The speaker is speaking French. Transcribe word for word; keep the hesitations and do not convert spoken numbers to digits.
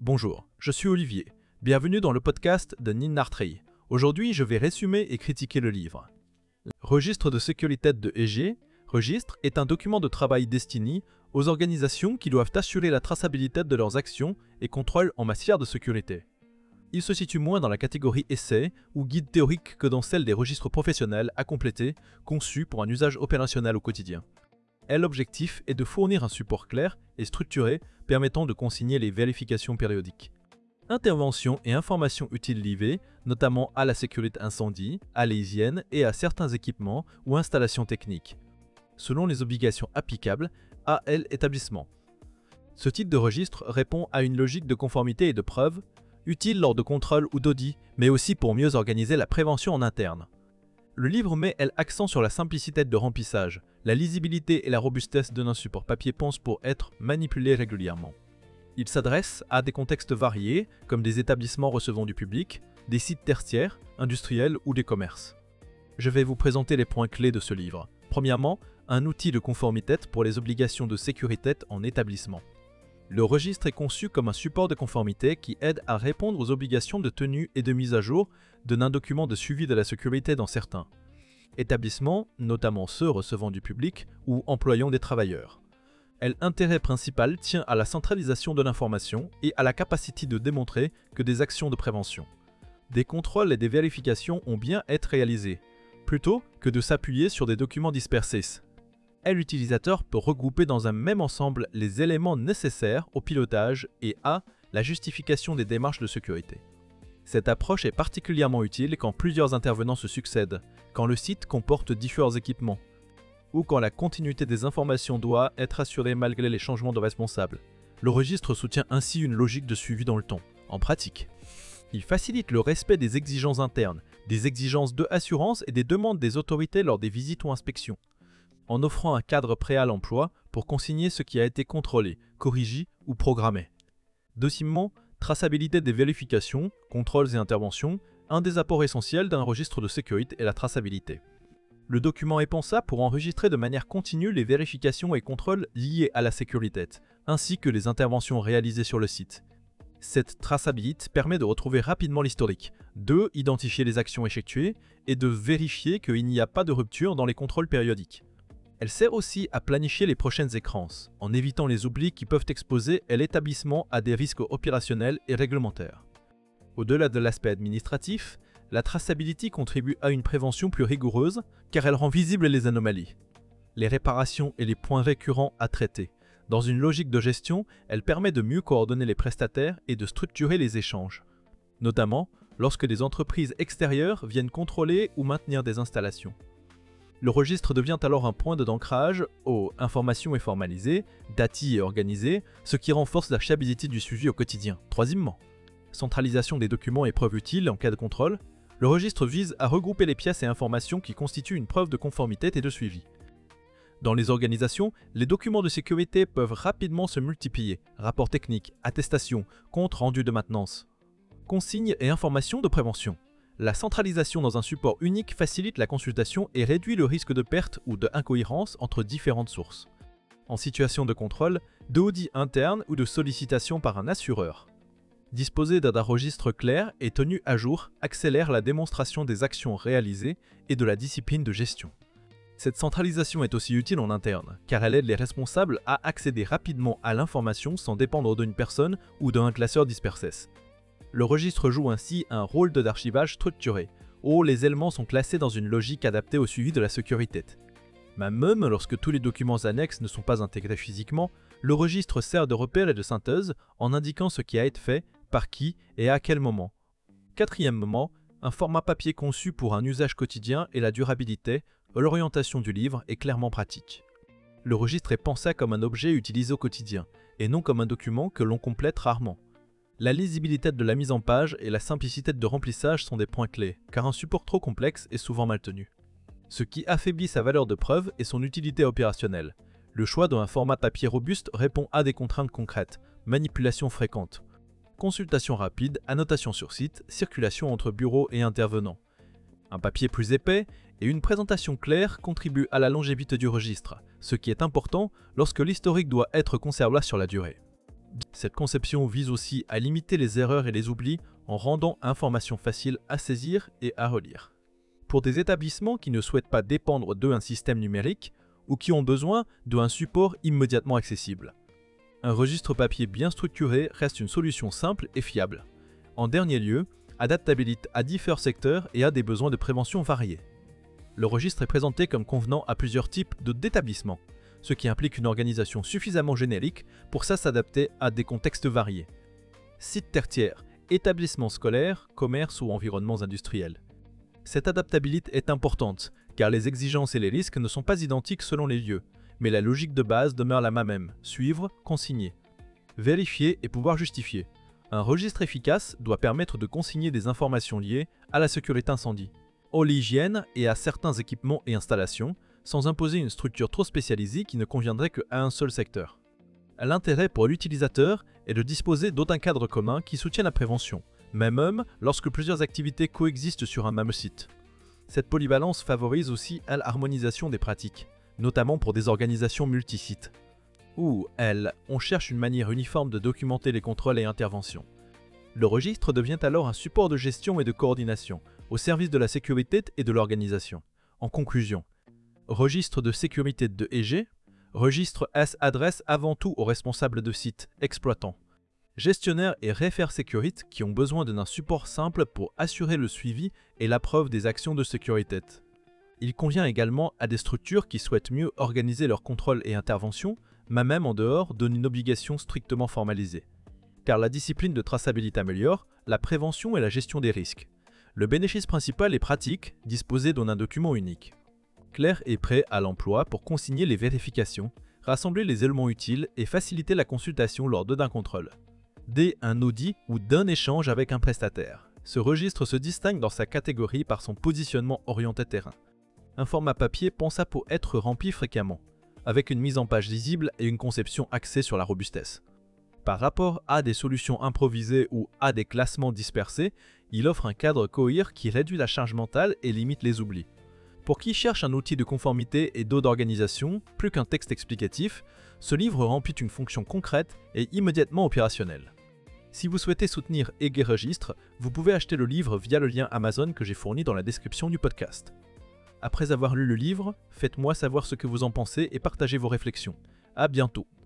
Bonjour, je suis Olivier. Bienvenue dans le podcast de Ninartrey. Aujourd'hui, je vais résumer et critiquer le livre. Registre de sécurité de E G. Registre est un document de travail destiné aux organisations qui doivent assurer la traçabilité de leurs actions et contrôles en matière de sécurité. Il se situe moins dans la catégorie essai ou guide théorique que dans celle des registres professionnels à compléter, conçus pour un usage opérationnel au quotidien. Et l'objectif est de fournir un support clair et structuré permettant de consigner les vérifications périodiques. Interventions et informations utiles livrées, notamment à la sécurité incendie, à l'hygiène et à certains équipements ou installations techniques, selon les obligations applicables à l'établissement. Ce type de registre répond à une logique de conformité et de preuve, utile lors de contrôles ou d'audits, mais aussi pour mieux organiser la prévention en interne. Le livre met l'accent sur la simplicité de remplissage, la lisibilité et la robustesse d'un support papier pense pour être manipulé régulièrement. Il s'adresse à des contextes variés, comme des établissements recevant du public, des sites tertiaires, industriels ou des commerces. Je vais vous présenter les points clés de ce livre. Premièrement, un outil de conformité pour les obligations de sécurité en établissement. Le registre est conçu comme un support de conformité qui aide à répondre aux obligations de tenue et de mise à jour d'un document de suivi de la sécurité dans certains établissements, notamment ceux recevant du public ou employant des travailleurs. L'intérêt principal tient à la centralisation de l'information et à la capacité de démontrer que des actions de prévention, des contrôles et des vérifications ont bien été réalisés, plutôt que de s'appuyer sur des documents dispersés. Et l'utilisateur peut regrouper dans un même ensemble les éléments nécessaires au pilotage et à la justification des démarches de sécurité. Cette approche est particulièrement utile quand plusieurs intervenants se succèdent, quand le site comporte différents équipements, ou quand la continuité des informations doit être assurée malgré les changements de responsables. Le registre soutient ainsi une logique de suivi dans le temps. En pratique, il facilite le respect des exigences internes, des exigences de assurance et des demandes des autorités lors des visites ou inspections, en offrant un cadre prêt à l'emploi pour consigner ce qui a été contrôlé, corrigé ou programmé. Deuxièmement, traçabilité des vérifications, contrôles et interventions, un des apports essentiels d'un registre de sécurité est la traçabilité. Le document est pensé pour enregistrer de manière continue les vérifications et contrôles liés à la sécurité, ainsi que les interventions réalisées sur le site. Cette traçabilité permet de retrouver rapidement l'historique, de identifier les actions effectuées et de vérifier qu'il n'y a pas de rupture dans les contrôles périodiques. Elle sert aussi à planifier les prochaines échéances, en évitant les oublis qui peuvent exposer l'établissement à des risques opérationnels et réglementaires. Au-delà de l'aspect administratif, la traçabilité contribue à une prévention plus rigoureuse car elle rend visibles les anomalies, les réparations et les points récurrents à traiter. Dans une logique de gestion, elle permet de mieux coordonner les prestataires et de structurer les échanges, notamment lorsque des entreprises extérieures viennent contrôler ou maintenir des installations. Le registre devient alors un point d'ancrage où information est formalisée, dati est organisée, ce qui renforce la fiabilité du suivi au quotidien. Troisièmement, centralisation des documents et preuves utiles en cas de contrôle. Le registre vise à regrouper les pièces et informations qui constituent une preuve de conformité et de suivi. Dans les organisations, les documents de sécurité peuvent rapidement se multiplier. Rapports techniques, attestations, comptes rendus de maintenance, consignes et informations de prévention. La centralisation dans un support unique facilite la consultation et réduit le risque de perte ou d'incohérence entre différentes sources. En situation de contrôle, d'audit interne ou de sollicitation par un assureur. Disposer d'un registre clair et tenu à jour accélère la démonstration des actions réalisées et de la discipline de gestion. Cette centralisation est aussi utile en interne, car elle aide les responsables à accéder rapidement à l'information sans dépendre d'une personne ou d'un classeur dispersé. Le registre joue ainsi un rôle d'archivage structuré, où les éléments sont classés dans une logique adaptée au suivi de la sécurité. Mais même lorsque tous les documents annexes ne sont pas intégrés physiquement, le registre sert de repère et de synthèse en indiquant ce qui a été fait, par qui et à quel moment. Quatrièmement, un format papier conçu pour un usage quotidien et la durabilité, l'orientation du livre est clairement pratique. Le registre est pensé comme un objet utilisé au quotidien, et non comme un document que l'on complète rarement. La lisibilité de la mise en page et la simplicité de remplissage sont des points clés, car un support trop complexe est souvent mal tenu. Ce qui affaiblit sa valeur de preuve est son utilité opérationnelle. Le choix d'un format papier robuste répond à des contraintes concrètes, manipulation fréquente, consultation rapide, annotation sur site, circulation entre bureaux et intervenants. Un papier plus épais et une présentation claire contribuent à la longévité du registre, ce qui est important lorsque l'historique doit être conservé sur la durée. Cette conception vise aussi à limiter les erreurs et les oublis en rendant l'information facile à saisir et à relire. Pour des établissements qui ne souhaitent pas dépendre d'un système numérique ou qui ont besoin d'un support immédiatement accessible, un registre papier bien structuré reste une solution simple et fiable. En dernier lieu, adaptabilité à différents secteurs et à des besoins de prévention variés. Le registre est présenté comme convenant à plusieurs types de d'établissements, ce qui implique une organisation suffisamment générique pour ça s'adapter à des contextes variés. Sites tertiaires, établissements scolaires, commerces ou environnements industriels. Cette adaptabilité est importante, car les exigences et les risques ne sont pas identiques selon les lieux, mais la logique de base demeure la même, suivre, consigner. Vérifier et pouvoir justifier. Un registre efficace doit permettre de consigner des informations liées à la sécurité incendie, à l'hygiène et à certains équipements et installations, sans imposer une structure trop spécialisée qui ne conviendrait qu'à un seul secteur. L'intérêt pour l'utilisateur est de disposer d'autant cadres communs qui soutiennent la prévention, même lorsque plusieurs activités coexistent sur un même site. Cette polyvalence favorise aussi l'harmonisation des pratiques, notamment pour des organisations multisites. Ou, elle, on cherche une manière uniforme de documenter les contrôles et interventions. Le registre devient alors un support de gestion et de coordination, au service de la sécurité et de l'organisation. En conclusion, registre de sécurité de E G, registre s'adresse avant tout aux responsables de sites, exploitants, gestionnaires et réfères sécurité qui ont besoin d'un support simple pour assurer le suivi et la preuve des actions de sécurité. Il convient également à des structures qui souhaitent mieux organiser leurs contrôles et interventions, même en dehors d'une obligation strictement formalisée. Car la discipline de traçabilité améliore la prévention et la gestion des risques. Le bénéfice principal est pratique, disposer d'un document unique. Clair et prêt à l'emploi pour consigner les vérifications, rassembler les éléments utiles et faciliter la consultation lors d'un contrôle. Dès un audit ou d'un échange avec un prestataire. Ce registre se distingue dans sa catégorie par son positionnement orienté terrain. Un format papier pensé pour être rempli fréquemment, avec une mise en page lisible et une conception axée sur la robustesse. Par rapport à des solutions improvisées ou à des classements dispersés, il offre un cadre cohérent qui réduit la charge mentale et limite les oublis. Pour qui cherche un outil de conformité et d'organisation, plus qu'un texte explicatif, ce livre remplit une fonction concrète et immédiatement opérationnelle. Si vous souhaitez soutenir E G Registre, vous pouvez acheter le livre via le lien Amazon que j'ai fourni dans la description du podcast. Après avoir lu le livre, faites-moi savoir ce que vous en pensez et partagez vos réflexions. À bientôt.